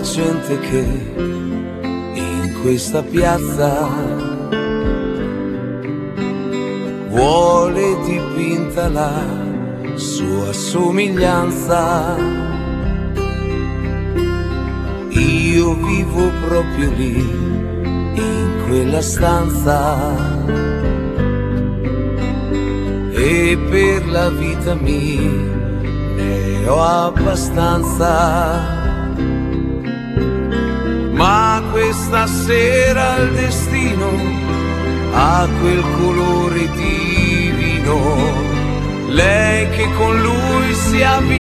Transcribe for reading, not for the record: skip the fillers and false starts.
gente che in questa piazza vuole dipinta la sua somiglianza. Io vivo proprio lì, in quella stanza, e per la vita mia ne ho abbastanza. Ma questa sera il destino ha quel colore divino, lei che con lui si avvicina